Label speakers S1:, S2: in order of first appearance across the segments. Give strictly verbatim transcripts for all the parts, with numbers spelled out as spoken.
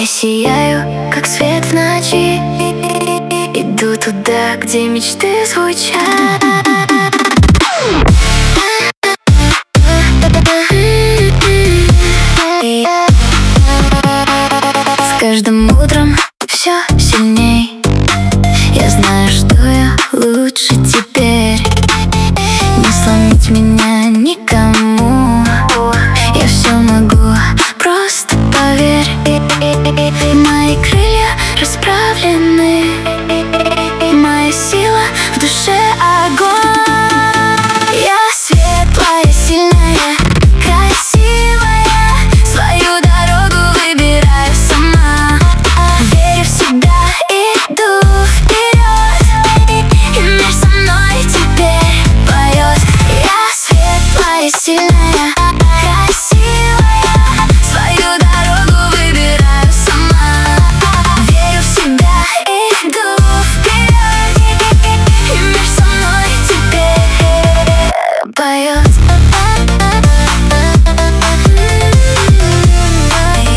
S1: Я сияю, как свет в ночи. Иду туда, где мечты звучат. С каждым утром все сильней. Я знаю, что я лучше теперь. Не сломить меня никому. Я все могу, просто поверь. Мои крылья расправлены, моя сила в душе огонь. Я светлая, сильная, красивая. Свою дорогу выбираю сама. Верю в себя, иду вперед, и мир со мной теперь поет. Я светлая, сильная, красивая. Свою дорогу выбираю сама. Верю в себя, иду вперед, и мир со мной теперь поет.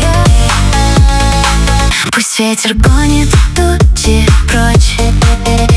S1: Пусть ветер гонит тучи прочь.